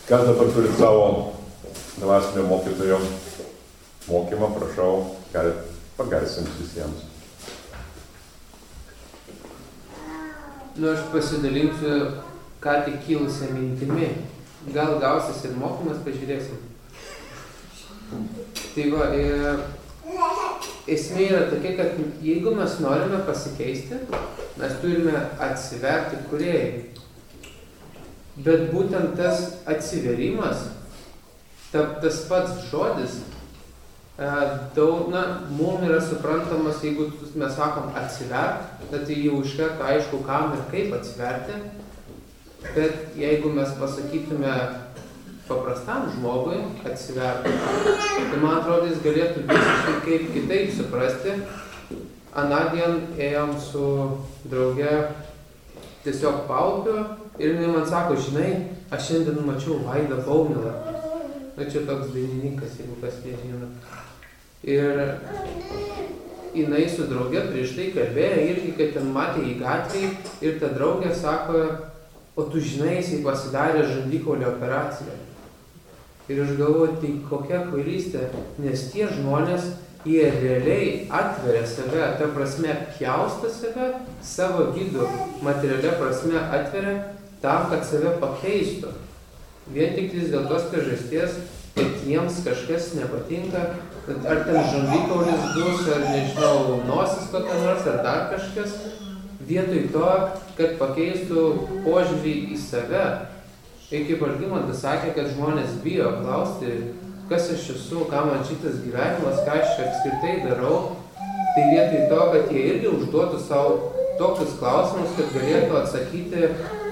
Kas dabar turi savo dvasinio mokytojo mokymą, prašau, galite pagarsinti visiems. Aš pasidalinsiu ką tik kilusią mintimi. Gal gausis ir mokymas, pažiūrėsim. Tai va, esmė yra tokia, kad jeigu mes norime pasikeisti, mes turime atsiverti kūrėjai. Bet būtent tas atsiverimas, tas pats žodis, mums yra suprantamas, jeigu mes sakom atsivert, tai jau iš karto aišku, kam ir kaip atsiverti. Bet jeigu mes pasakytume paprastam žmogui atsiverti, tai man atrodo, jis galėtų visiškai kaip kitaip suprasti. Anądien ėjom su drauge tiesiog paupiu ir jinai man sako, žinai, aš šiandien mačiau Vaidą Baumilą. Čia toks dainininkas, jeigu kas nežino. Ir jinai su drauge prieš tai kalbėjo irgi, kad ten matė į gatvį ir ta draugė sako, o tu žinai, jisai pasidarė žandikaulio operaciją. Ir aš galvoju, tai kokia kvailystė, nes tie žmonės, jie realiai atveria save, ta prasme pjausta save, savo vidų materialia prasme atveria tam, kad save pakeistų. Vien tik dėl tos priežasties, kad jiems kažkas nepatinka, ar ten žandikaulis bus, ar nežinau, nosis kokia nors, ar dar kažkas, vietoj to, kad pakeistų požiūrį į save. Ir kaip Algimantas sakė, kad žmonės bijo klausti, kas aš esu, ką man šitas gyvenimas, ką aš apskritai darau, tai vietoj to, kad jie irgi užduotų savo tokius klausimus, kad galėtų atsakyti,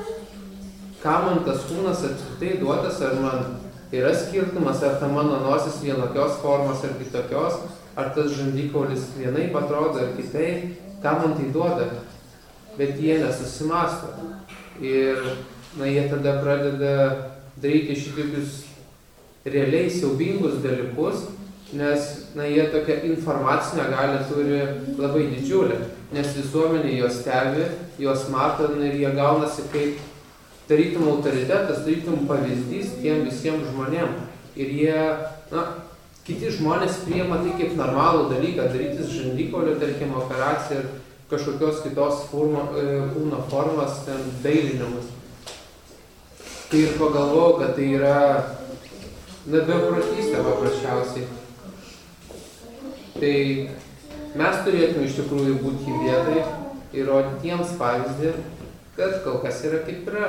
ką man tas kūnas apskritai duotas, ar man yra skirtumas, ar ta mano nosis vienokios formos ar kitokios, ar tas žandikaulis vienaip atrodo ar kitaip, ką man tai duoda. Bet jie nesusimąsto. Ir jie tada pradeda daryti šitokius realiai siaubingus dalykus, nes jie tokią informacinę galią turi labai didžiulę, nes visuomenė juos stebi, juos mato ir jie gaunasi kaip tarytum autoritetas, tarytum pavyzdys tiem visiems žmonėm. Ir jie, kiti žmonės priima tai kaip normalų dalyką, darytis žandikaulio, tarkim, operaciją ir kažkokios kitos kūno formas, dailinimus. Tai ir pagalvojau, kad tai yra beprotystė paprasčiausiai. Tai mes turėtume iš tikrųjų būti į vietoj ir rodyti jiems pavyzdį, kad kol kas yra kaip yra.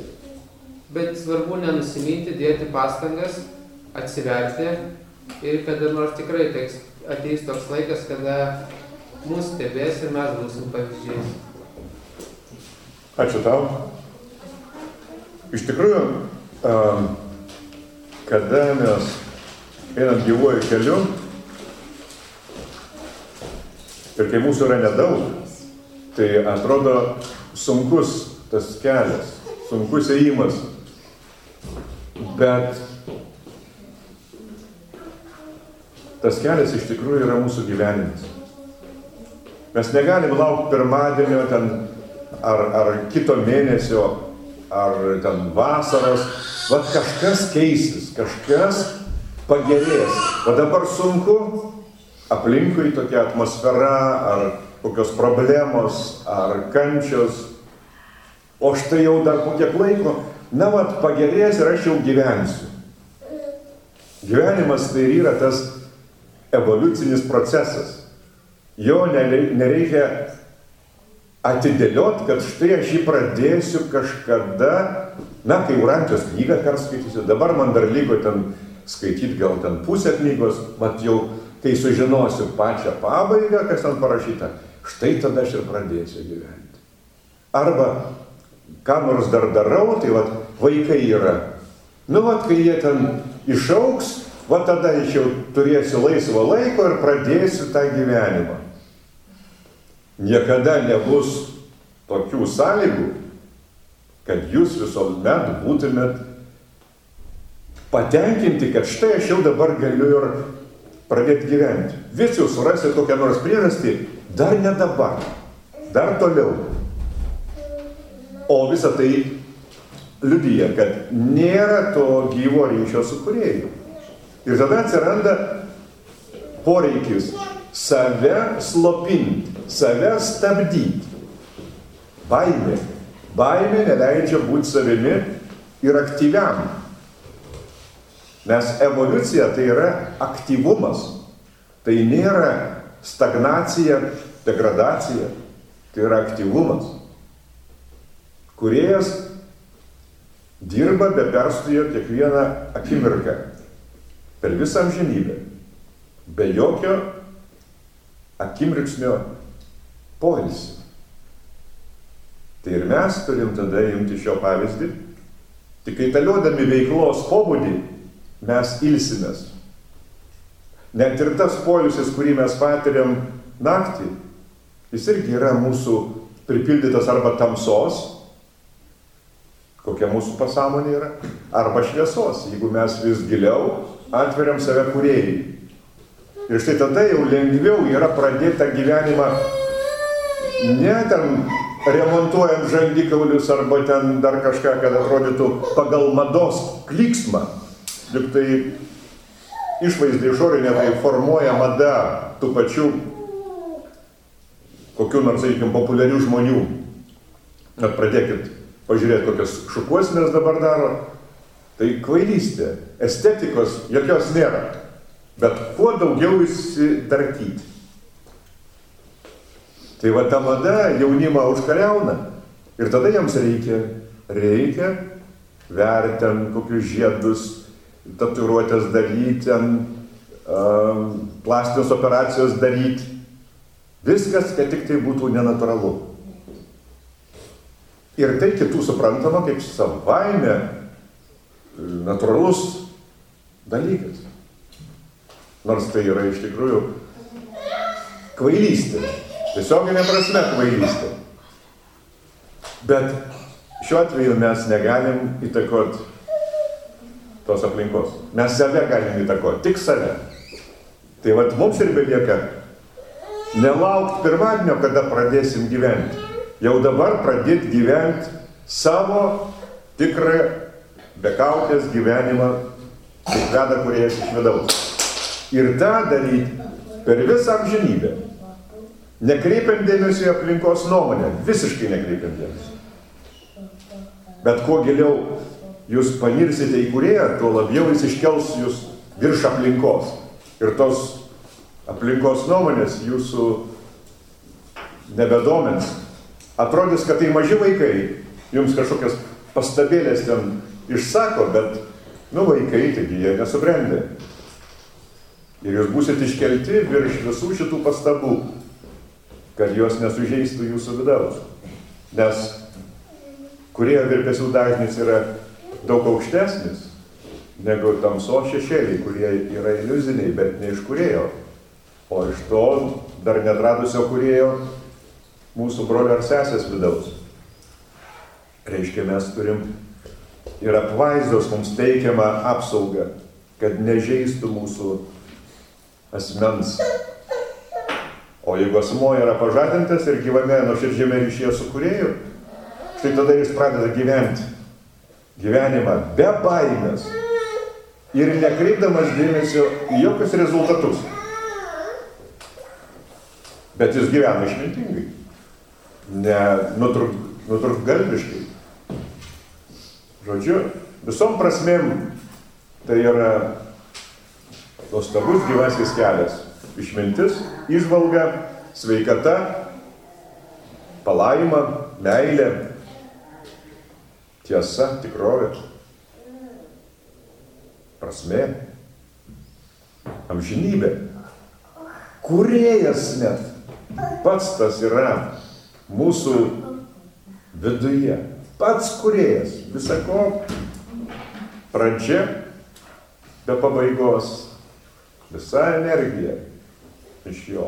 Bet svarbu nenusiminti, dėti pastangas, atsiverti ir kada nors tikrai ateis toks laikas, kada mūsų stebės ir mes būsim pavyzdžiais. Ačiū tau. Iš tikrųjų, kada mes einam gyvuoju keliu ir kai mūsų yra nedaug, tai atrodo sunkus tas kelias, sunkus ėjimas. Bet tas kelias iš tikrųjų yra mūsų gyvenimas. Mes negalim laukti pirmadienio ten, ar kito mėnesio, ar ten vasaros. Vat kažkas keisis, kažkas pagerės. O dabar sunku, aplinkui tokia atmosfera, ar kokios problemos, ar kančios. O štai jau dar po kiek laiko, pagerės ir aš jau gyvensiu. Gyvenimas tai yra tas evoliucinis procesas. Jo nereikia atidėlioti, kad štai aš jį pradėsiu kažkada, kai Urantijos knygą perskaitysiu, dabar man dar liko ten skaityti gal ten pusę knygos, jau kai sužinosiu pačią pabaigą, kas ten parašyta, štai tada aš ir pradėsiu gyventi. Arba, ką nors dar darau, tai vaikai yra. Kai jie ten išaugs, tada aš jau turėsiu laisvo laiko ir pradėsiu tą gyvenimą. Niekada nebus tokių sąlygų, kad jūs visuomet būtumėt patenkinti, kad štai aš jau dabar galiu ir pradėti gyventi. Vis jūs surasite kokią nors priežastį, dar ne dabar, dar toliau. O visą tai liudyja, kad nėra to gyvo ryšio su kūrėju. Ir tada atsiranda poreikis save slopinti, save stabdyti. Baimė. Baimė neleidžia būti savimi ir aktyviam. Nes evoliucija tai yra aktyvumas. Tai nėra stagnacija, degradacija. Tai yra aktyvumas. Kūrėjas dirba be perstojo kiekvieną akimirką. Per visą amžinybę. Be jokio akimirksnio poilsio. Tai ir mes turim tada imti šio pavyzdį. Tik kaitaliodami veiklos pobūdį mes ilsimės. Net ir tas poilsis, kurį mes patiriam naktį, jis irgi yra mūsų pripildytas arba tamsos, kokia mūsų pasąmonė yra, arba šviesos, jeigu mes vis giliau atveriam save kūrėjai. Ir štai tada jau lengviau yra pradėti tą gyvenimą ne ten remontuojant žandikaulius arba ten dar kažką, kad atrodytų pagal mados klyksmą. Juk tai išvaizda išorinė tai formuoja mada tų pačių kokių nors, sakykime, populiarių žmonių. Net pradėkit pažiūrėti, kokias šukuosinės dabar daro. Tai kvailystė. Estetikos jokios nėra. Bet kuo daugiau įsidarkyti. Tai va ta mada jaunimą užkariauna. Ir tada jiems reikia vertinti kokius žiedus, tatuiruotės daryti, plastinės operacijos daryti. Viskas, kad tik tai būtų nenatūralu. Ir tai kitų suprantama kaip savaime natūralus dalykas. Nors tai yra iš tikrųjų kvailystė. Tiesioginė prasme kvailystė. Bet šiuo atveju mes negalim įtakoti tos aplinkos. Mes save galim įtakoti, tik save. Tai vat mums ir belieka nelaukti pirmadienio, kada pradėsim gyventi. Jau dabar pradėti gyventi savo tikrą be kaukės gyvenimą, kaip veda kūrėjas iš vidaus. Ir tą daryti per visą amžinybę. Nekreipiant dėmesio į aplinkos nuomonę, visiškai nekreipiant dėmesio. Bet kuo giliau jūs panirsite į kūrėją, tuo labiau jis iškels jūs virš aplinkos. Ir tos aplinkos nuomonės jūsų nebedomins. Atrodys, kad tai maži vaikai, jums kažkokias pastabėlės ten išsako, bet, vaikai, taigi jie nesubrendė. Ir jūs būsit iškelti virš visų šitų pastabų, kad jos nesužeistų jūsų vidaus. Nes kūrėjo virpesių dažnis yra daug aukštesnis negu tamsos šešėliai, kurie yra iliuziniai, bet ne iš kūrėjo. O iš to dar netradusio kūrėjo mūsų brolio ar sesės vidaus. Reiškia, mes turim ir apvaizdos mums teikiamą apsaugą, kad nežeistų mūsų asmens. O jeigu asmuo yra pažadintas ir gyvame nuoširdžiame ryšyje su kūrėju, štai tada jis pradeda gyventi gyvenimą be baimės ir nekreipdamas dėmesio į jokius rezultatus. Bet jis gyvena išmintingai, ne nutrūktgalviškai. Žodžiu, visom prasmėm tai yra nuostabus gyvasis kelias. Išmintis, įžvalga, sveikata, palaima, meilė, tiesa, tikrovė, prasmė, amžinybė. Kūrėjas net pats tas yra mūsų viduje. Pats kūrėjas, visako pradžia be pabaigos, visa energija iš jo.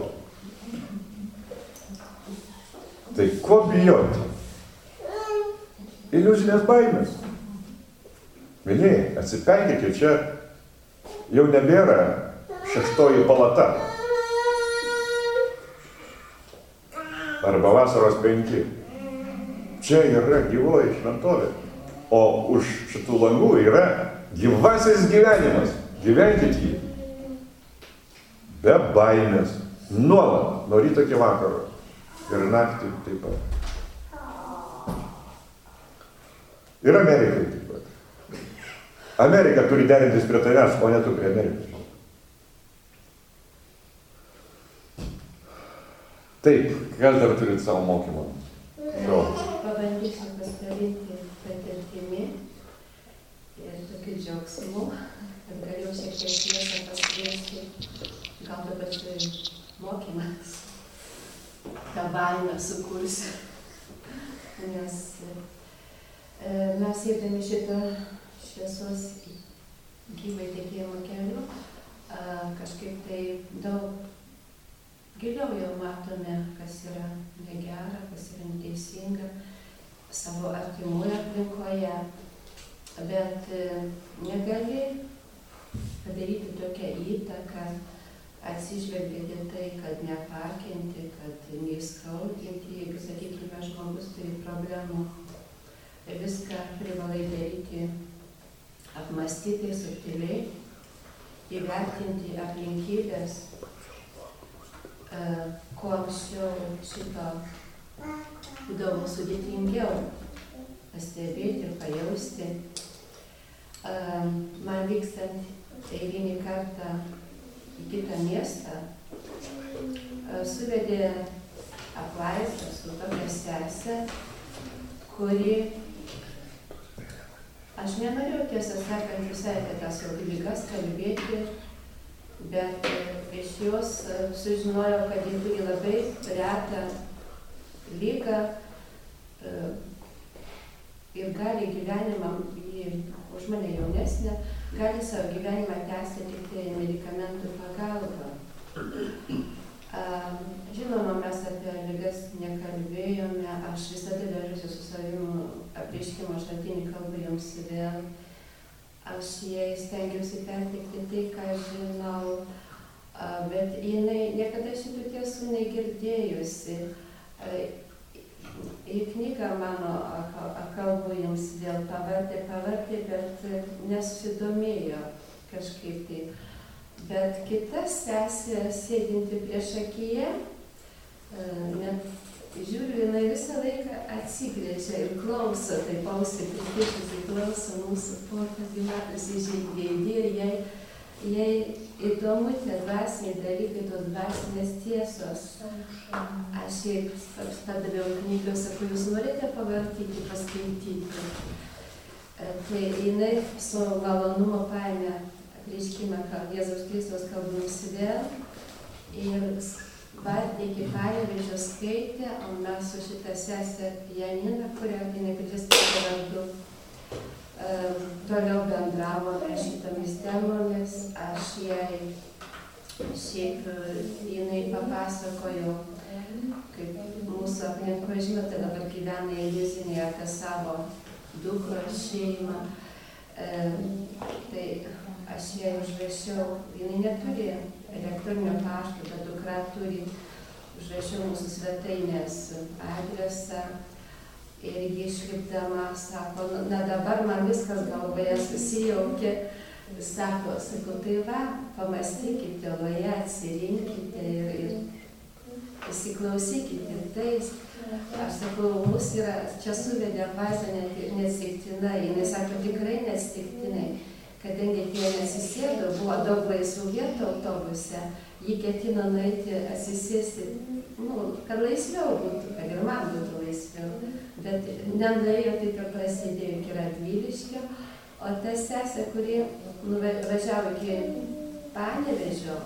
Tai ko bijoti? Iliuzinės baimės. Mėlyje, atsipeikite, čia jau nebėra šeštoji palata. Arba vasaros 5. Čia yra gyvoji šventovė. O už šitų langų yra gyvasis gyvenimas. Gyvenkit jį. Be baimės. Nuolat. Nuo ryto iki vakaro. Ir naktį taip pat. Ir Amerikai taip pat. Amerika turi derintis prie tavęs, o ne tu prie Amerikos. Taip, kas dar turit savo mokymą? Pabandysiu pasidalinti patirtimi ir tokiu džiaugsmu, kad galiu šiek tiek tiesą paskleisti, gal dabar mokymas, tą baimę sukursiu. Nes mes siekdami šitą šviesos gyvai tikėjimo keliu, kažkaip tai daug giliau jau matome, kas yra negera, kas yra neteisinga savo artimoje aplinkoje, bet negali padaryti tokią įtaką, atsižvelgiant į tai, kad nepakinti, kad neįskaudinti, jeigu, sakykime, žmogus turi problemų, viską privalai daryti apmąstyti, subtiliai, įvertinti aplinkybės, kuo anksčiau šito būdavo sudėtingiau pastebėti ir pajausti. Man vykstant eilinį kartą į kitą miestą, suvedė apvaizdą su tokia sesė, kuri, aš nenorėjau tiesą sakant visai apie tas ligas kalbėti, bet iš jos sužinojau, kad ji turi labai retą ligą ir gali gyvenimą, ji už mane jaunesnė, gali savo gyvenimą tęsti tik tai medikamentų pagalba. Žinoma, mes apie ligas nekalbėjome, aš visada dažuosi su savimi apreiškimo šaltinį kalbą jums vėl. Aš jai stengiausi perteikti tai, ką žinau, bet jinai niekada šitų tiesų negirdėjusi. Į knygą mano kalbu jums vėl pavartė, bet nesusidomėjo kažkaip tai. Bet kita sesė, sėdinti prieš akiją, net žiūriu, jinai visą laiką atsigrėžia ir klauso, taip ausį pritišusi klauso mūsų pokas gyvatas įžeidėdį ir jai įdomu tie dvasiniai dalykai, tos dvasinės tiesos. Aš jai padaviau knygą, sakau, jūs norite pavartyti, paskaityti. Tai jinai su malonumo paėmė apreiškimą Jėzaus Kristaus kalbams vėl ir iki Panevėžio skaitė, o mes su šitą sesę Janina, kurią nepristatė vardu, toliau bendravome šitomis temomis. Aš jai šiaip jinai papasakojo, kaip mūsų aplinkoje, žinote, dabar gyvena iliuzinėje apie savo dukrą šeimą. Tai aš jai užrašiau, jinai neturi elektroninio pašto, bet dukra turi, užrašiau mūsų svetainės adresą ir ji išlipdama sako, na dabar man viskas galvoje susijaukė, sakau, tai va, pamastykite, tyloje, atsirinkite ir įsiklausykite tais. Aš sakau, mus yra, čia suvedė apvaizdą neatsitiktinai, jinai sako, tikrai neatsitiktinai. Kadangi tie nesisėdo, buvo daug laisvų vietų autobuse, ji ketino nueiti atsisėsti, kad laisviau būtų, kad ir man būtų laisviau. Bet nenuėjo, taip ir prasidėjo iki Radviliškio, o ta sesė, kuri važiavo iki Panevėžio,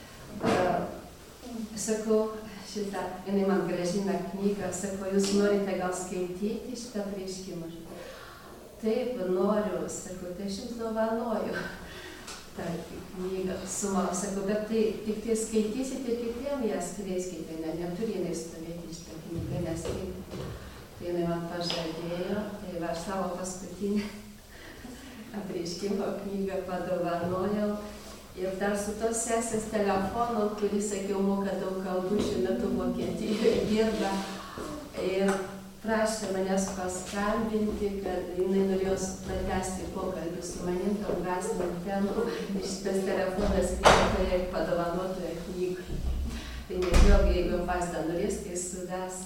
sakau, jinai man grąžina knygą, sakau, jūs norite gal skaityti šitą apreiškimą? Taip, noriu, sakau, tai aš jums dovanoju tą knygą, sakau, bet tai tik tai skaitysite ir kitiem ją skleiskite, neturi jinai stovėti šitą knygą, nes tai jinai man pažadėjo, tai va, aš savo paskutinį apreiškimo knygą padovanojau ir dar su tos sesės telefonu, kurį, sakiau, moka daug kalbų, šiuo metu Vokietijoje dirba ir prašė manęs paskambinti, kad jinai norėjo pratęsti pokalbį su manim, tom dvasinėm temom, ir šitas telefonas vietoje padovanotoje knygų. Tai nežinau, jeigu Fazda norės, tai suves.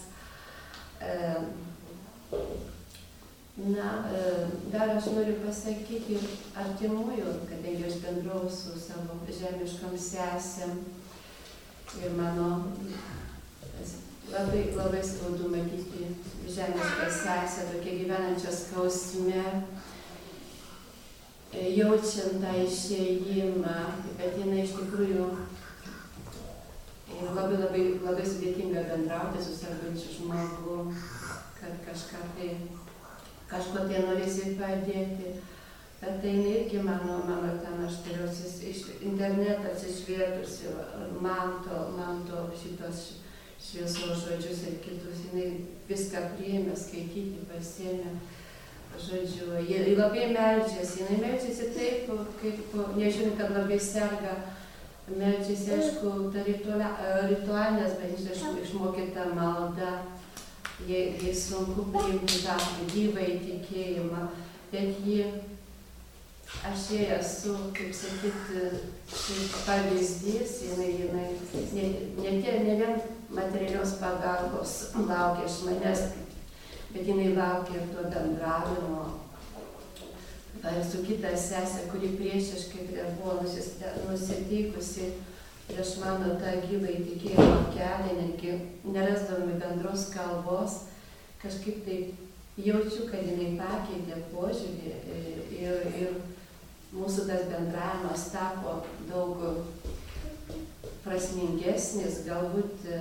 Dar aš noriu pasakyti artimųjų, kadangi aš bendrauju su savo žemiškom sesėm ir mano labai skaudu matyti žemišką sesę, tokia gyvenančią skausme, jaučiant tą išėjimą, bet jinai iš tikrųjų labai sudėtinga bendrauti su sergančiu žmogu, kad kažko tai norėsi padėti. Bet tai irgi mano ten aš turiu iš interneto atsišvietusi manto šitos šviesos žodžius ir kitus. Jinai viską priėmė, skaityti, pasiėmė. Žodžiu, ji labai meldžiasi. Jinai meldžiasi taip, kaip, nežiūrint, kad labai serga, meldžiasi, aišku, ta ritualinės bažnyčios išmokyta malda. Jai sunku priimti tą gyvąjį tikėjimą, bet aš jai esu, kaip sakyti, pavyzdys, jinai ne vien materialios pagalbos laukia iš manęs, bet jinai laukia ir to bendravimo. Su kita sesė, kuri priešiškai buvo nusiteikusi prieš mano tą gyvą įtikėjimo kelią, netgi nerasdami bendros kalbos, kažkaip tai jaučiu, kad jinai pakeitė požiūrį ir mūsų tas bendravimas tapo daug prasmingesnis, galbūt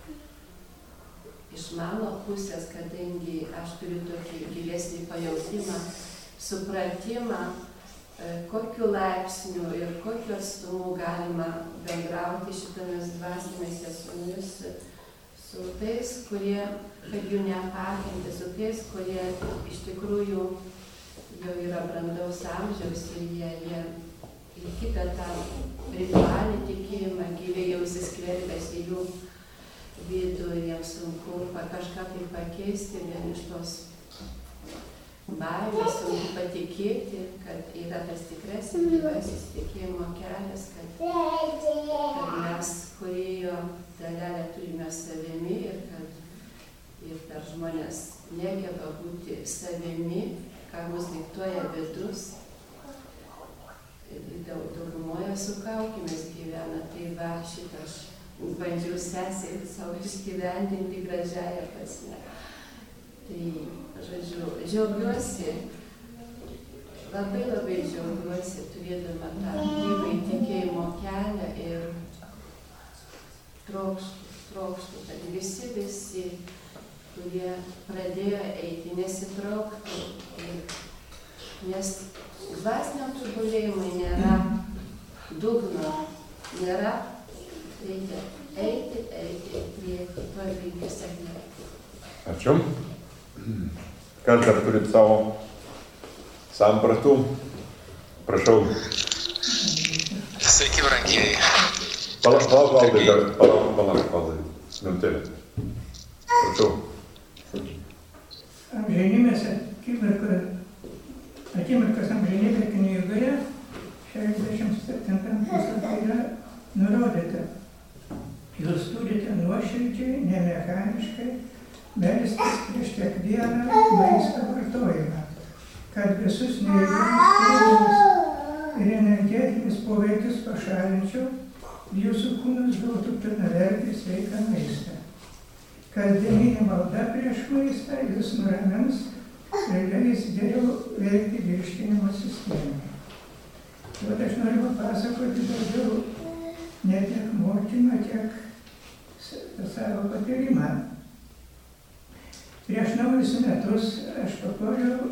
iš mano pusės, kadangi aš turiu tokį gilesnį pajautimą, supratimą, kokiu laipsniu ir kokiu atstumu galima bendrauti šitomis dvasinėmis sesumis su tais, kurie, kad jų neapakinti, su tais, kurie iš tikrųjų jau yra brandaus amžiaus ir jie į kitą tą ritualinį tikėjimą gyviai jau įsiskverbėsi jų vidų ir jiems sunku kažką tai pakeisti vien iš tos baimės, sunku patikėti, kad yra tas tikrasis gyvasis tikėjimo kelias, kad mes kūrėjo dalelę turime savimi ir kad dar žmonės negeba būti savimi, ką mus diktuoja vidus. Daugumoje su kaukėmis gyvena, tai va šitą aš bandžiau sesę savo išgyvendinti gražiąją prasme. Tai, žodžiu, džiaugiuosi, labai džiaugiuosi turėdama tą gyvą tikėjimo kelią ir trokštų, kad visi, kurie pradėjo eiti, nesitrauktų, nes dvasiniam tobulėjimui nėra dugno, nėra, reikia eiti, prieki, to reikia sėkmė. Ačiū. Kas dar turit savo sampratų? Prašau. Sveiki, brangieji. Palauk, Valdai. Minutėlė. Prašau. Amžinybės akimirkas amžinybė knygoje 67 puslapyje nurodyta. Jūs turite nuoširdžiai, nemechaniškai melstis prieš kiekvieną maisto vartojimą, kad visus neigiamus ir energetinius poveikius pašalinčiau, jūsų kūnus gautų pilnavertį sveiką maistą. Kasdieninė malda prieš maistą jūs nuramins ir leis geriau veikti virškinimo sistemai. Vat aš noriu papasakoti daugiau ne tiek mokymą, tiek savo patyrimą. Prieš naujus metus aš papuoliau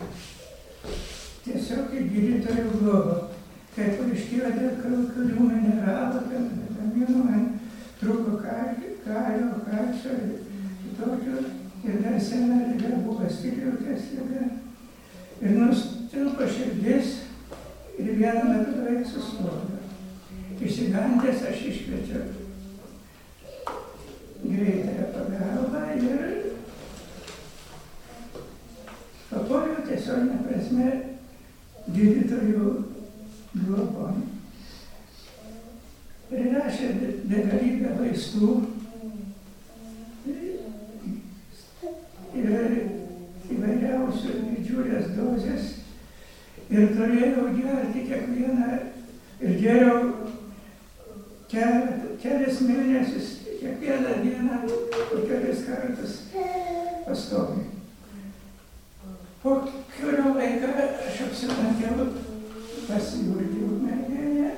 tiesiog į gydytojų globą. Kai paaiškėjo dėl kurių mineralų, vitaminų, man trūko kalio, kalcio ir kitokio. Ir dar sena liga buvo skydliaukės liga. Ir nustilpo širdis ir vienu metu beveik sustojo. Išsigandęs aš iškviečiau greitąją pagalbą ir seksualinė prasme gydytojų globon. Prirašė begalybę vaistų ir įvairiausių didžiulės dozės ir turėjau gerti kiekvieną ir geriau kelias mėnesius, kiekvieną dieną, kelis kartus pastoviai. Po kurio laiką aš apsilankiau pas Jurgį Ukmergėje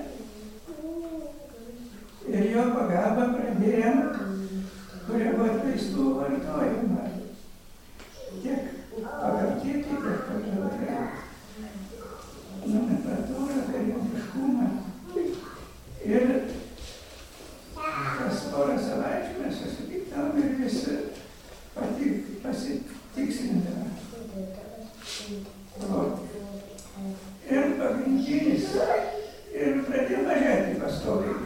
ir jo pagalba pradėjom koreguoti vaistų vartojimą. Tiek pagal kiekį, tiek pagal nomenklatūrą, periodiškumą. Ir kas porą savaičių mes susitikdavom ir visi pasitikslindavome. Ir pagrindinis, ir pradėjo mažėti pastoviai.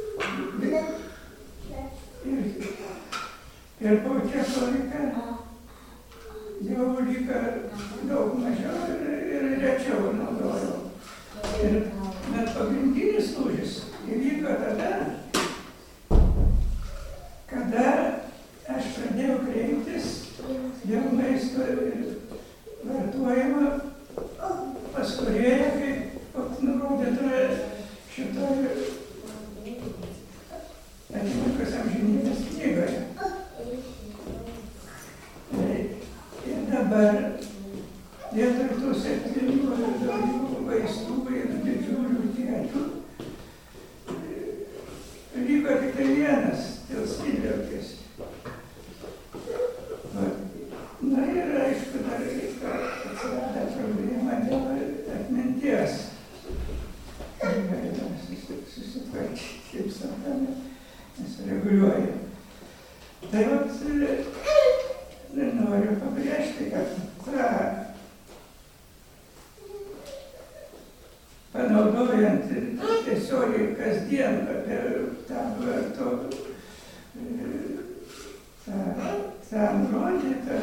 Ir po kiek laiką jau lyga daug mažiau ir rečiau naudojau. Bet pagrindinis lūžis įvyko tada, kada aš pradėjau kreiptis dėl maisto vartojimo pas kūrėją, kaip nurodyta šitoje Akimirkos amžinybės knygoje. Ir dabar vietoj tų 7 vaistų ir didžiulių kiekių liko tik vienas dėl skydliaukės. Na ir aišku, dar atsirado problema dėl atminties. Susitvarkyti, kaip sakome, reguliuoja. Tai vat noriu pabrėžti, kad panaudojant tiesiogiai kasdien apie tą nurodytą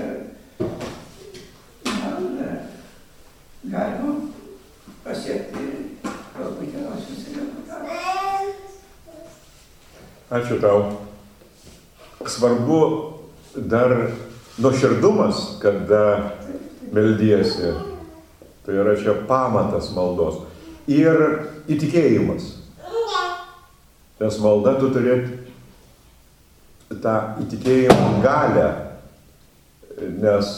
maldą galima pasiekti galbūt rezultatus. Ačiū tau. Svarbu dar nuoširdumas, kada meldiesi. Tai yra čia pamatas maldos. Ir įtikėjimas. Nes malda tu turėti tą įtikėjimo galę, nes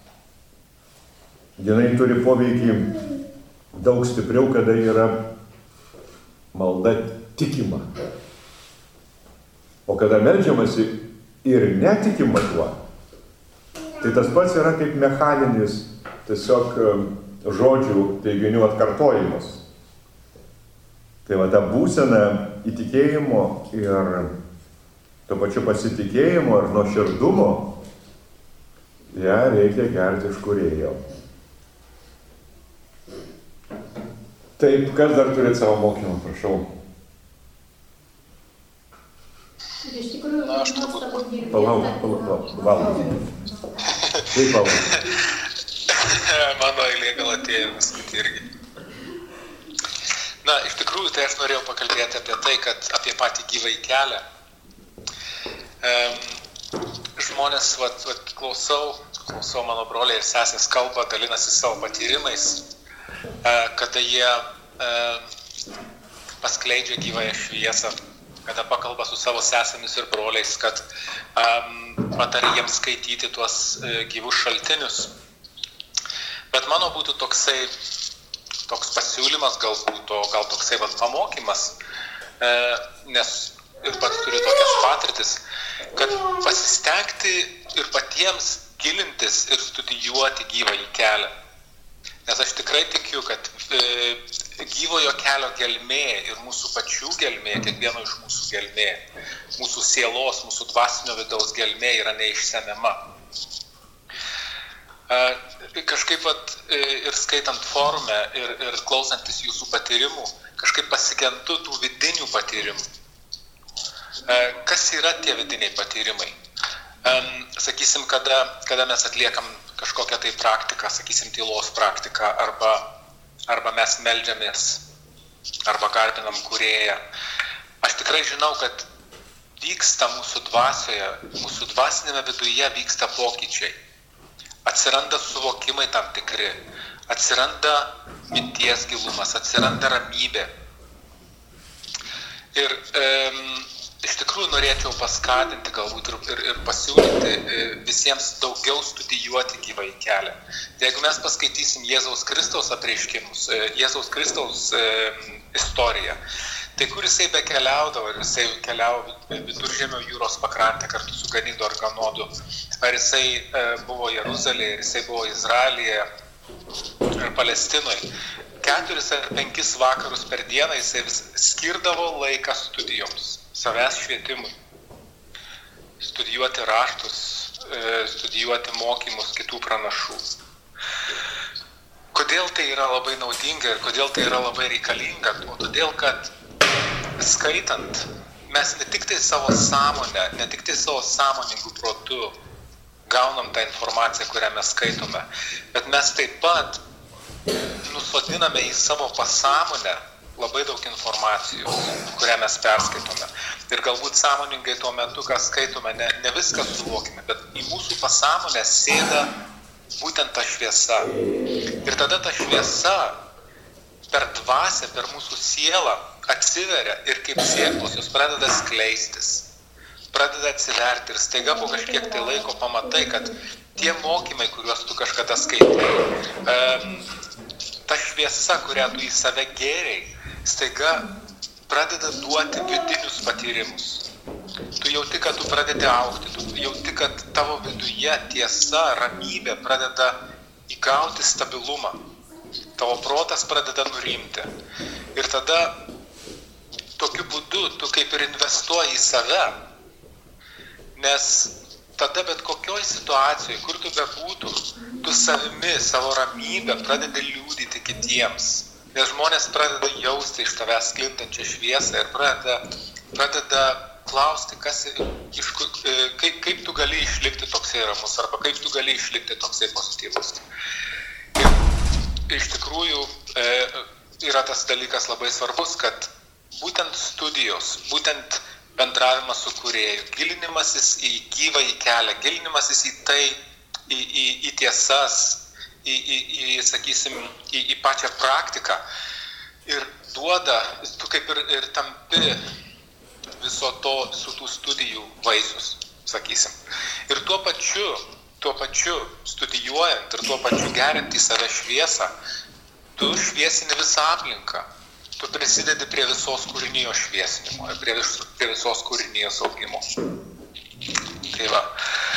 jinai turi poveikį daug stipriau, kada yra malda tikima. O kada meldžiamasi ir netikima tuo, tai tas pats yra kaip mechaninis tiesiog žodžių teiginių atkartojimas. Tai va ta būsena įtikėjimo ir to pačiu pasitikėjimo ir nuoširdumo, ją reikia gerti iš kūrėjo. Taip, kas dar turėt savo mokymą, prašau. Iš tikrųjų, aš turbūt... Palauk. Taip, palauk. Mano eilė gal atėjo paskutį irgi. Na, iš tikrųjų, tai aš norėjau pakalbėti apie tai, kad apie patį gyvąjį kelią. Žmonės, klausau mano broliai ir sesės kalba, dalinasi savo patyrimais, kada jie paskleidžia gyvąją šviesą, kada pakalba su savo sesėmis ir broliais, kad patarė jiems skaityti tuos gyvus šaltinius. Bet mano būtų toks pasiūlymas, gal toksai pamokymas, nes ir pats turiu tokias patirtis, kad pasistengti ir patiems gilintis ir studijuoti gyvąjį kelią. Nes aš tikrai tikiu, kad gyvojo kelio gelmė ir mūsų pačių gelmė, kiekvieno iš mūsų gelmė, mūsų sielos, mūsų dvasinio vidaus gelmė yra neišsemiama. Kažkaip ir skaitant forume ir klausantis jūsų patyrimų, kažkaip pasigendu tų vidinių patyrimų. Kas yra tie vidiniai patyrimai? Sakysim, kada mes atliekam kažkokią tai praktiką, sakysim, tylos praktiką, arba mes meldžiamės, arba garbinam kūrėją. Aš tikrai žinau, kad vyksta mūsų dvasioje, mūsų dvasinėme viduje vyksta pokyčiai. Atsiranda suvokimai tam tikri, atsiranda minties gilumas, atsiranda ramybė. Ir iš tikrųjų norėčiau paskatinti galbūt ir pasiūlyti visiems daugiau studijuoti gyvąjį kelią. Jeigu mes paskaitysim Jėzaus Kristaus apreiškimus, Jėzaus Kristaus istoriją, tai kur jisai bekeliaudavo, ir jisai keliavo Viduržemio jūros pakrantę kartu su Ganidu ar Ganodu, ar jisai buvo Jeruzalėje, ar jisai buvo Izraelyje ar Palestinoje, 4 ar 5 vakarus per dieną jisai skirdavo laiką studijoms, savęs švietimui, studijuoti raštus, studijuoti mokymus kitų pranašų. Kodėl tai yra labai naudinga ir kodėl tai yra labai reikalinga? O todėl, kad skaitant, mes ne tik tai savo sąmonę, ne tik tai savo sąmoningų protų gaunam tą informaciją, kurią mes skaitome, bet mes taip pat nusodiname į savo pasąmonę labai daug informacijos, kurią mes perskaitome. Ir galbūt sąmoningai tuo metu, ką skaitome, ne viską suvokime, bet į mūsų pasąmonę sėda būtent ta šviesa. Ir tada ta šviesa per dvasią, per mūsų sielą atsiveria ir kaip sėklos jos pradeda skleistis, pradeda atsiverti ir staiga po kažkiek tai laiko pamatai, kad tie mokymai, kuriuos tu kažkada skaitai, ta šviesa, kurią tu į save gėrei, staiga pradeda duoti vidinius patyrimus. Tu jauti, kad tu pradedi augti, tu jauti, kad tavo viduje tiesa, ramybė pradeda įgauti stabilumą. Tavo protas pradeda nurimti. Ir tada tokiu būdu tu kaip ir investuoji į save, nes tada bet kokioj situacijoje, kur tu bebūtum, tu savimi, savo ramybę pradedi liūdyti kitiems. Nes žmonės pradeda jausti iš tavęs sklindančią šviesą ir pradeda klausti, kaip tu gali išlikti toksai ramus, arba kaip tu gali išlikti toksai pozityvus. Ir iš tikrųjų yra tas dalykas labai svarbus, kad būtent studijos, būtent bendravimas su kūrėju, gilinimasis į gyvąjį kelią, gilinimasis į tai, į tiesas, sakysim, į pačią praktiką ir duoda, tu kaip ir tampi visų tų studijų vaisius, sakysim. Ir tuo pačiu studijuojant ir tuo pačiu gerinti į save šviesą, tu šviesini visą aplinką. Tu prisidedi prie visos kūrinijos šviesinimo ir prie visos kūrinijos augimo. Tai va.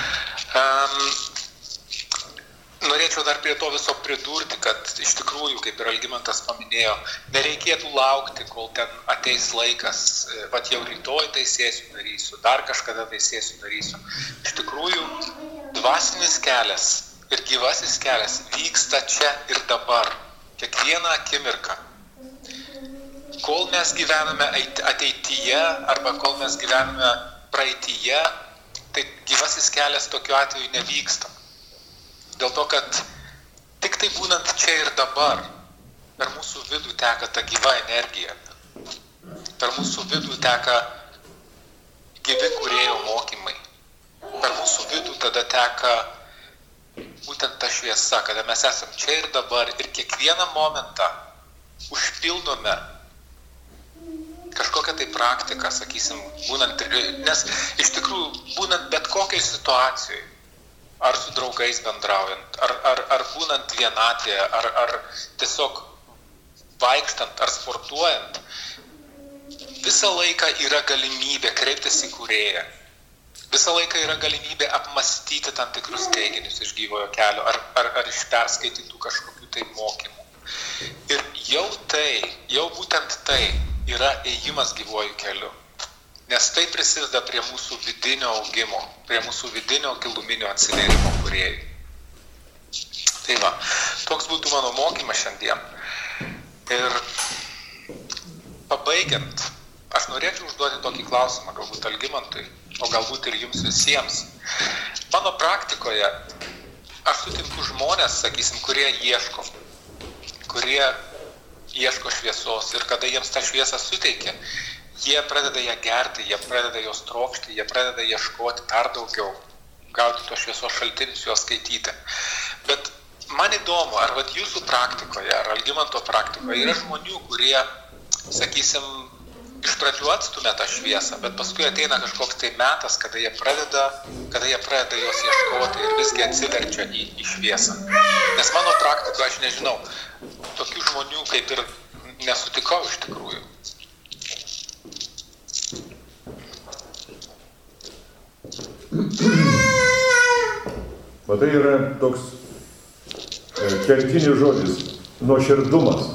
Norėčiau dar prie to viso pridurti, kad iš tikrųjų, kaip ir Algimantas paminėjo, nereikėtų laukti, kol ten ateis laikas, vat jau rytoj tai sėsiu darysiu, dar kažkada tai sėsiu darysiu. Iš tikrųjų, dvasinis kelias ir gyvasis kelias vyksta čia ir dabar, kiekvieną akimirką. Kol mes gyvename ateityje arba kol mes gyvename praeityje, tai gyvasis kelias tokiu atveju nevyksta. Dėl to, kad tik tai būnant čia ir dabar, per mūsų vidų teka ta gyva energija. Per mūsų vidų teka gyvi kūrėjo mokymai. Per mūsų vidų tada teka būtent ta šviesa, kada mes esam čia ir dabar ir kiekvieną momentą užpildome kažkokią tai praktiką, sakysim, nes iš tikrųjų, būnant bet kokiai situacijai, ar su draugais bendraujant, ar būnant vienatvėje, ar tiesiog vaikštant, ar sportuojant, visą laiką yra galimybė kreiptis į kūrėją. Visą laiką yra galimybė apmąstyti tam tikrus teiginius iš gyvojo kelio, ar iš perskaitytų kažkokių tai mokymų. Ir jau būtent tai yra ėjimas gyvuoju keliu. Nes tai prisideda prie mūsų vidinio augimo, prie mūsų vidinio giluminio atsivėrimo kūrėjui. Tai va, toks būtų mano mokymas šiandien. Ir pabaigiant, aš norėčiau užduoti tokį klausimą, galbūt Algimantui, o galbūt ir jums visiems. Mano praktikoje aš sutinku žmonės, sakysim, kurie ieško šviesos ir kada jiems tą šviesą suteikia, jie pradeda ją gerti, jie pradeda jos trokšti, jie pradeda ieškoti dar daugiau, gauti tos šviesos šaltinius, juos skaityti. Bet man įdomu, ar vat jūsų praktikoje, ar Algimanto praktikoje yra žmonių, kurie, sakysim, iš pradžių atstumia tą šviesą, bet paskui ateina kažkoks tai metas, kada jie pradeda jos ieškoti ir visgi atsiverčia į šviesą. Nes mano praktikoje, aš nežinau, tokių žmonių kaip ir nesutikau iš tikrųjų. Matai, yra toks kertinis žodis – nuoširdumas.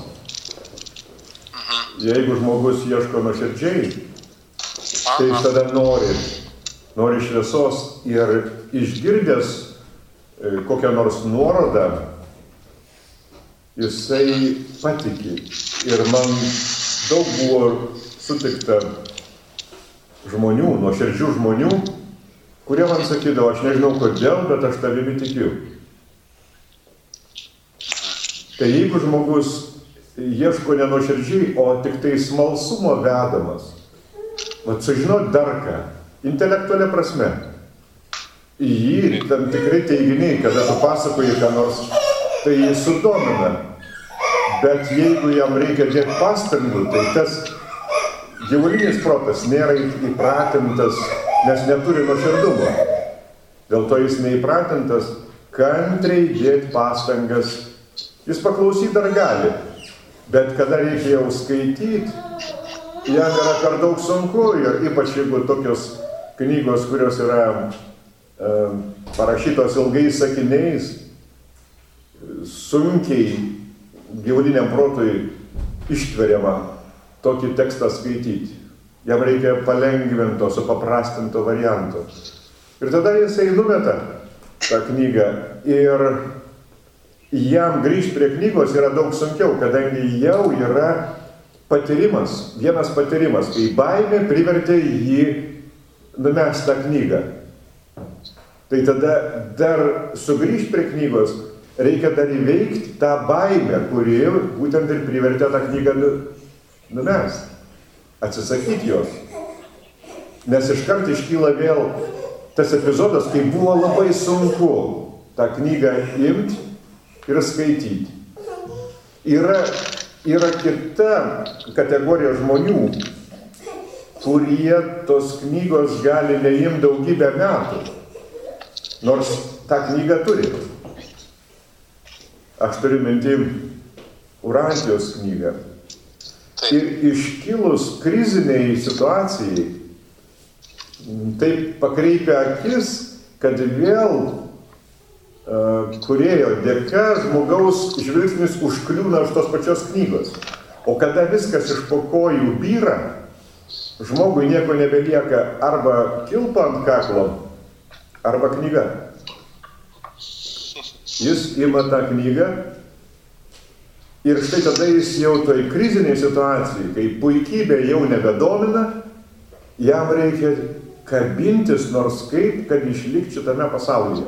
Jeigu žmogus ieško nuoširdžiai, tai tada nori šviesos ir išgirdęs kokią nors nuorodą, jisai patiki. Ir man daug buvo sutikta žmonių, nuoširdžių žmonių, kurie man sakydavo, aš nežinau kodėl, bet aš tavimi tikiu. Tai jeigu žmogus ieško nenuoširdžiai, o tik tai smalsumo vedamas, sužinot dar ką, intelektualia prasme, į jį tam tikrai teiginiai, kada tu pasakoji ką nors, tai jį sudomina. Bet jeigu jam reikia dėti pastangų, tai tas gyvulinis protas nėra įpratintas, nes neturi nuoširdumo. Dėl to jis neįpratintas kantriai dėti pastangas. Jis paklausyti dar gali, bet kada reikia jau skaityti, jam yra per daug sunku, ir ypač jeigu tokios knygos, kurios yra parašytos ilgais sakiniais, sunkiai gyvuliniam protui ištveriama tokį tekstą skaityti. Jam reikia palengvinto, supaprastinto varianto. Ir tada jisai numeta tą knygą ir jam grįžti prie knygos yra daug sunkiau, kadangi jau yra patyrimas, vienas patyrimas, kai baimė privertė jį numesti tą knygą. Tai tada dar sugrįžti prie knygos, reikia dar įveikti tą baimę, kuri būtent ir privertė tą knygą numesti, atsisakyti jos. Nes iškart iškyla vėl tas epizodas, kai buvo labai sunku tą knygą imti ir skaityti. Yra kita kategorija žmonių, kurie tos knygos gali neimti daugybę metų, nors tą knygą turi. Aš turiu minti Urantijos knygą. Ir iškilus kriziniai situacijai, taip pakreipia akis, kad vėl kūrėjo dėka žmogaus žvilgsnis užkliūna už tos pačios knygos. O kada viskas iš po kojų byra, žmogui nieko nebelieka arba kilpa ant kaklo, arba knyga. Jis ima tą knygą ir štai tada jis jau toj kriziniai situacijai, kai puikybė jau nebedomina, jam reikia kabintis nors kaip, kad išlikti šitame pasaulyje.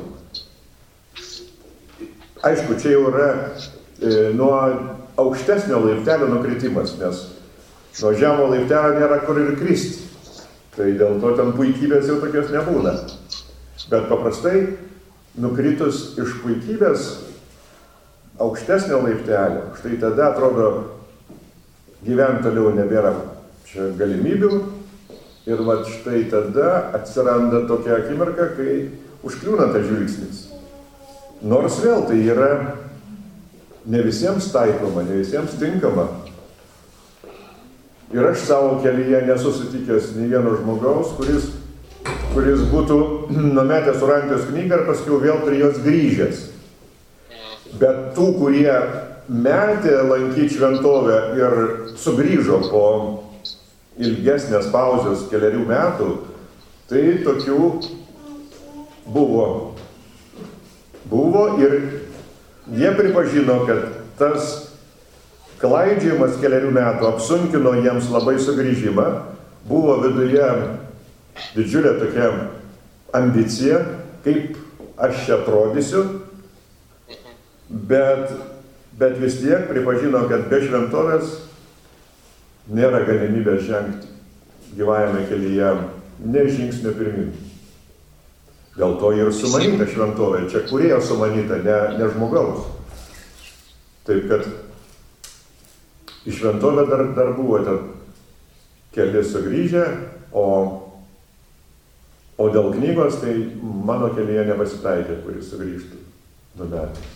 Aišku, čia jau yra nuo aukštesnio laiptelio nukritimas, nes nuo žemo laiptelio nėra kur ir kristi. Tai dėl to ten puikybės jau tokios nebūna. Bet paprastai nukritus iš puikybės aukštesnio laiptelio, štai tada atrodo gyventi toliau nebėra čia galimybių. Ir vat štai tada atsiranda tokia akimirka, kai užkliūna tas žvilgsnis. Nors vėl tai yra ne visiems taikoma, ne visiems tinkama. Ir aš savo kelyje nesu sutikęs nei vieno žmogaus, kuris būtų numetęs Urantijos knygą ir paskui vėl prie jos grįžęs. Bet tų, kurie metė lankyti šventovę ir sugrįžo po ilgesnės pauzės 4 metų, tai tokių buvo. Ir jie pripažino, kad tas klaidžiojimas 4 metų apsunkino jiems labai sugrįžimą, buvo viduje didžiulė tokia ambicija, kaip aš čia atrodysiu, bet vis tiek pripažino, kad be šventovės nėra galimybės žengti gyvajame kelyje ne žingsnio pirmin. Dėl to ir sumanyta šventovė, čia kūrėjo sumanyta, ne žmogaus. Taip kad į šventovę dar buvo ten keli sugrįžę, o dėl knygos tai mano kelyje nepasitaikė, kuris sugrįžtų numetęs.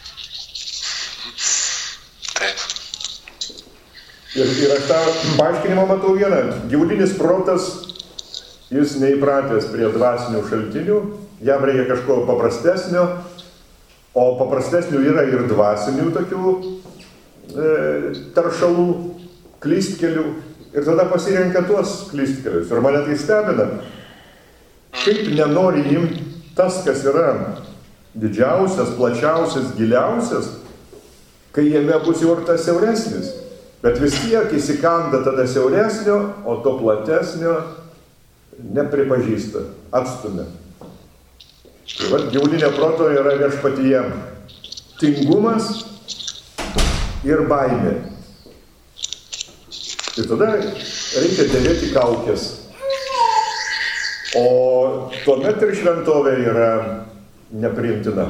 Ir aš tą paaiškinimą matau vieną. Gyvulinis protas, jis neįpratęs prie dvasinių šaltinių, jam reikia kažko paprastesnio, o paprastesnių yra ir dvasinių tokių taršalų, klystkelių, ir tada pasirenka tuos klystkelius. Ir mane tai stebina, kaip nenori imti tas, kas yra didžiausias, plačiausias, giliausias, kai jame bus jau ir tas siauresnis. Bet vis tiek įsikanda tada siauresnio, o to platesnio nepripažįsta, atstumia. Tai vat gyvulinio proto yra viešpatyje tingumas ir baimė. Ir tada reikia dėvėti kaukės. O tuomet ir šventovė yra nepriimtina.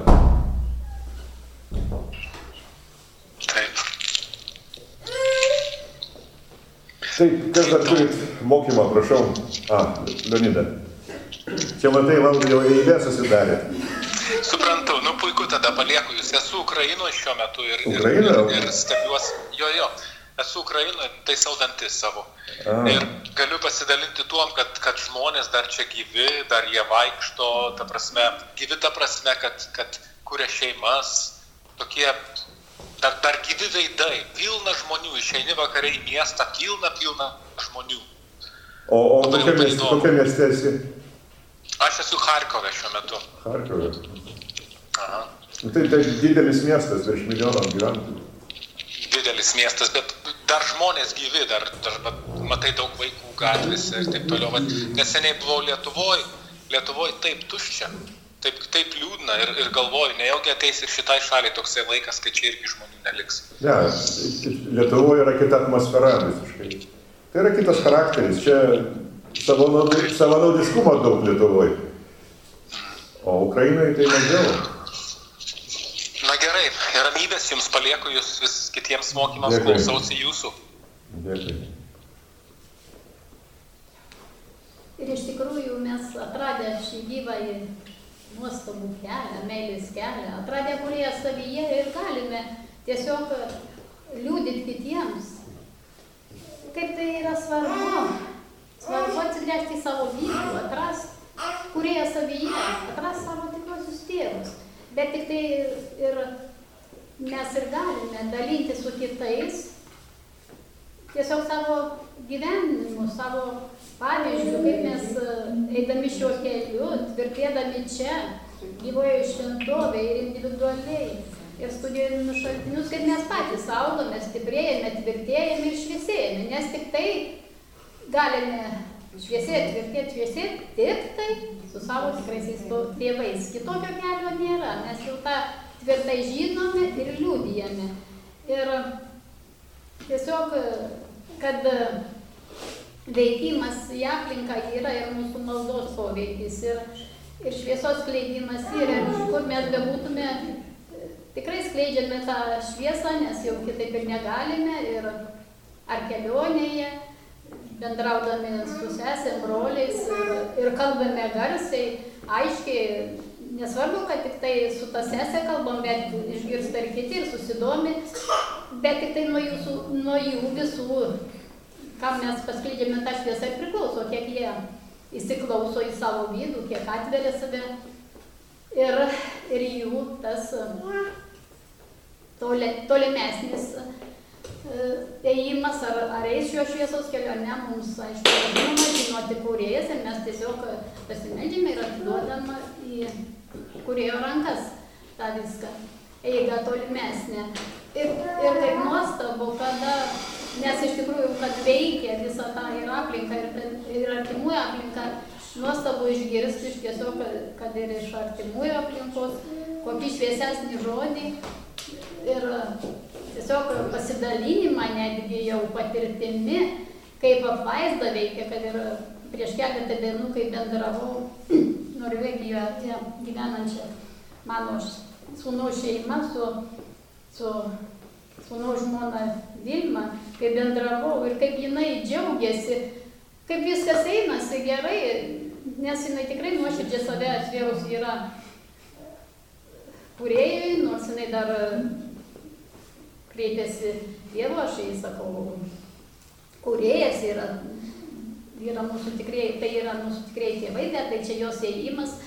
Taip, kas dar turit mokymą, prašau. Leonida. Čia matai, valdo jau eilė susidarė. Suprantu, puiku, tada palieku jūs. Esu Ukrainoje šiuo metu ir stebiuosi. Jo, esu Ukrainoje, tai saudantis savo. Ir galiu pasidalinti tuom, kad žmonės dar čia gyvi, dar jie vaikšto, gyvi ta prasme, kad kuria šeimas, tokie dar gyvi veidai, pilna žmonių, išeini vakare į miestą, pilna žmonių. O kokia mieste esi? Aš esu Charkove šiuo metu. Charkove. Aha. Tai didelis miestas, virš milijono gyventojų. Didelis miestas, bet dar žmonės gyvi, dar matai daug vaikų gatvėse ir taip toliau. Neseniai buvau Lietuvoje taip tuščia. Taip liūdna ir galvoju, nejaugi ateis ir šitai šaliai toksai laikas, kai čia irgi žmonių neliks. Ne, Lietuvoje yra kita atmosfera visiškai. Tai yra kitas charakteris, čia savanaudiškumo daug Lietuvoje. O Ukrainoje tai mažiau. Na gerai, ramybės jums palieku, jūs vis kitiems mokymams klausausi jūsų. Dėkui. Ir iš tikrųjų mes atradę šį gyvąjį nuostabų kelią, meilės kelią, atradę kurie savyje ir galime tiesiog liūdyti kitiems. Kaip tai yra svarbu. Svarbu atsigręžti į savo vidų, atrasti kurie savyje, atrasti savo tikrosius tėvus. Bet tik tai ir mes ir galime dalinti su kitais tiesiog savo gyvenimu, savo pavyzdžių, kaip mes eidami šiuo keliu, tvirtėdami čia, gyvoje šventovėje ir individualiai, ir studijuojame šaltinius, kaip mes patys augame, stiprėjame, tvirtėjame ir šviesėjame, nes tik tai galime šviesėti, tvirtėti tik tai su savo tikraisiais tėvais. Kitokio kelio nėra, mes jau tą tvirtai žinome ir liudijame. Ir tiesiog, kad veikimas į aplinką yra ir mūsų maldos poveikis, ir šviesos skleidimas yra, ir kur mes bebūtume, tikrai skleidžiame tą šviesą, nes jau kitaip ir negalime, ir ar kelionėje, bendraudami su sesėm, broliais, ir kalbame garsiai, aiškiai, nesvarbu, kad tik tai su ta sesė kalbam, bet išgirsta ir kiti, ir susidomi, bet tik tai nuo jų visų, kam mes paskleidžiame tą šviesą, ir priklauso, kiek jie įsiklauso į savo vidų, kiek atveria save, ir jų tas tolimesnis ėjimas, ar eis šiuo šviesos keliu, ar ne, mums, aišku, žinoti kūrėjas, ir mes tiesiog pasimeldžiame ir atiduodam į kūrėjo rankas tą viską, eigą tolimesnė. Ir kaip nuostabu, kada, nes iš tikrųjų, kad veikia visą tą ir aplinką, ir artimųjų aplinką, nuostabu išgirsti iš tiesiog, kad ir iš artimųjų aplinkos, kokį šviesesnį žodį, ir tiesiog pasidalinimą netgi jau patirtimi, kaip apvaizda veikia, kad ir prieš keletą dienų, kai bendravau Norvegijoje gyvenančią mano sūnaus šeima su sūnaus žmona Vilma, kai bendravau ir kaip jinai džiaugiasi, kaip viskas einasi gerai, nes jinai tikrai nuoširdžiai save atvėrusi yra kūrėjui, nors jinai dar kreipėsi Dievo, aš jai sakau, kūrėjas yra mūsų tikrieji, tai yra mūsų tikrieji tėvai, bet tai čia jos ėjimas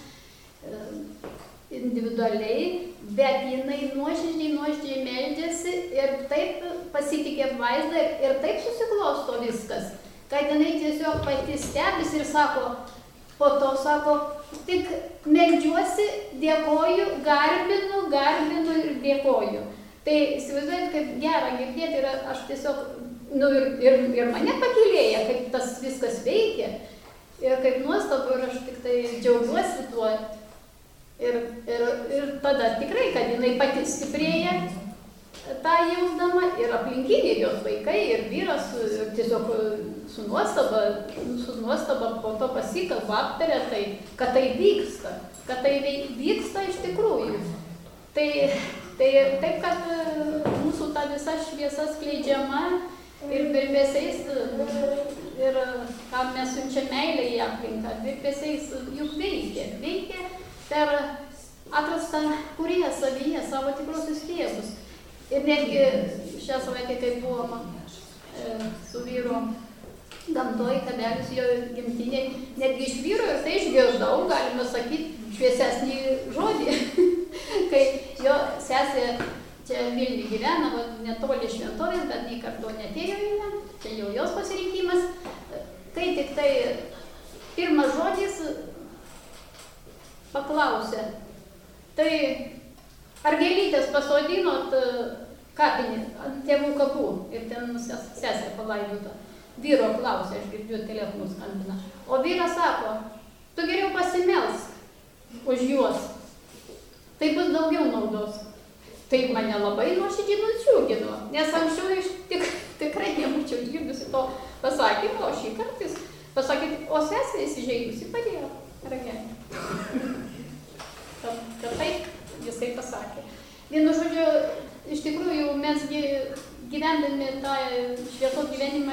individualiai, bet jinai nuoširdžiai meldžiasi ir taip pasitikė vaizdą ir taip susiklosto viskas, kad jinai tiesiog pati stebis ir sako, po to sako, tik meldžiuosi, dėkoju, garbinu ir dėkoju. Tai įsivaizduojat, kaip gera girdėti ir aš tiesiog, ir mane pakylėja, kaip tas viskas veikia ir kaip nuostabu ir aš tik tai džiaugiuosi tuo. Ir tada tikrai, kad jinai pati stiprėja tą jausdama ir aplinkiniai jos vaikai ir vyras tiesiog su nuostaba po to pasikalba, aptarė tai, kad tai vyksta iš tikrųjų. Tai taip, kad mūsų ta visa šviesa skleidžiama ir virpesiais ir kam mes siunčia meilę į aplinką, virpesiais juk veikia per atrastą kūrėją savyje, savo tikrosius tėvus. Ir netgi šią savaitę, kai buvom su vyru gamtoj, kabelis jo gimtiniai, netgi iš vyro ir tai išgirdau, galime sakyti, šviesesnį žodį, kai jo sesė čia Vilniuje gyvena, netoli šventovės, bet nei karto netėjo į ją, čia jau jos pasirinkimas, kai tik tai pirmas žodis paklausė, tai ar gėlytės pasodinot kapinį ant tėvų kapų ir ten sesė palaidota. Vyro klausė, aš girdžiu, telefonus skambina. O vyras sako, tu geriau pasimelsk už juos, tai bus daugiau naudos. Tai mane labai nuoširdžiai nudžiugino, nes anksčiau tikrai nebūčiau išgirdusi to pasakymo, o šį kartą pasakyti, o sesė įsižeidusi padėjo ragelį. Kad taip jisai pasakė. Vienu žodžiu, iš tikrųjų mes gyvendami tą šviesos gyvenimą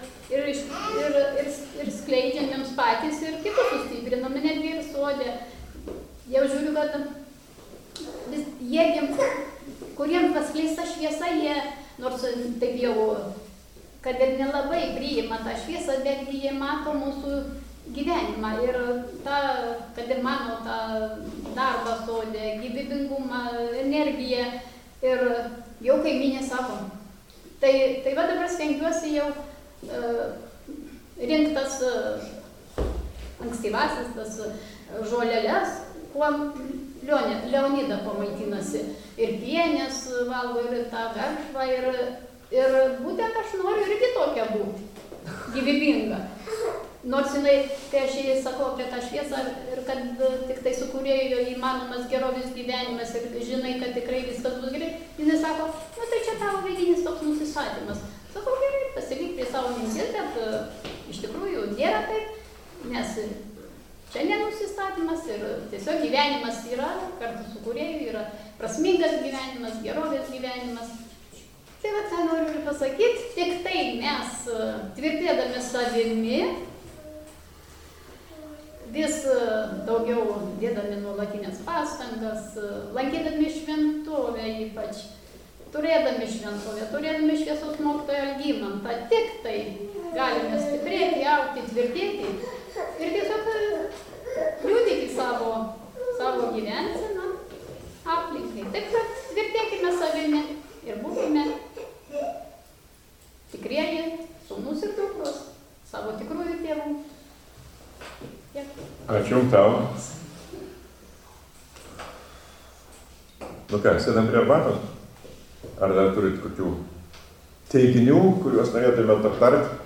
ir skleidžiam jiems patys ir kitus sustipriname, netgi ir sodė. Jau žiūriu, kad jie, kuriems paskleista šviesa, jie, nors taip jau, kad ir nelabai priima tą šviesą, bet jie mato mūsų gyvenimą ir kad ir mano tą darbą sodė, gyvybingumą, energiją ir jau kaimynė sako. Tai va dabar stengiuosi jau rinktas ankstyvasis tas žolelės, kuo Leonida pamaitinasi ir pienės valgo ir tą veršvą ir būtent aš noriu irgi tokia būti, gyvybinga. Nors jinai, kai aš jai sakau apie tą šviesą ir kad tik tai su kūrėju įmanomas gerovės gyvenimas ir žinai, kad tikrai viskas bus gerai, jinai sako, nu tai čia tavo vidinis toks nusistatymas. Sakau, gerai, pasilik prie savo minties, bet iš tikrųjų nėra taip, nes čia nenusistatymas ir tiesiog gyvenimas yra, kartu su kūrėju yra prasmingas gyvenimas, gerovės gyvenimas. Tai va, ką noriu ir pasakyti, tik tai mes tvirtėdami savimi, vis daugiau dėdami nuolatinės pastangas, lankydami šventovę ypač, turėdami šventovę, turėdami šviesos mokytoją Algimantą, tik tai galime stiprėti, augti, tvirtėti ir tiesiog liudyti savo gyvenseną aplinkai. Taip, kad tvirtėkime savimi ir būkime tikrieji sūnus ir dukros, savo tikrųjų tėvų. Ačiū tau. Nu ką, sėdam prie arbatos? Ar dar turit kokių teiginių, kuriuos norėtumėt aptarti?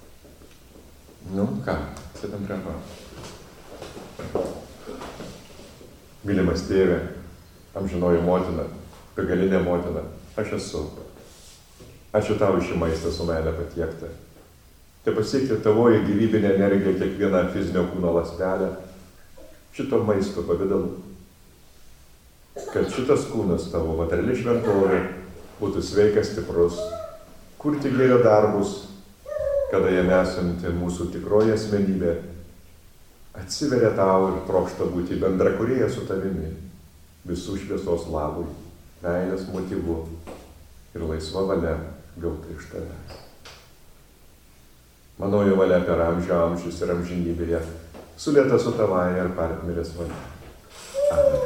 Nu ką, sėdam prie arbatos. Mylimas tėve, amžinoji motina, begalinė motina, aš esu. Ačiū tau iš šį maistą su meile patiektą. Te pasiekti tavoji gyvybinė energija kiekvieną fizinio kūno ląstelę šito maisto pavidalu. Kad šitas kūnas tavo materiali šventovė būtų sveikas, stiprus, kurti gėrio darbus, kada jame esanti mūsų tikroji asmenybė atsiveria tau ir trokšta būti bendrakūrėja su tavimi, visų šviesos labui, meilės motyvu ir laisva valia gauta iš tavęs. Manoji valia per amžių amžius ir amžinybėje, sulieta su tavąja ir partnerės valia. Amen.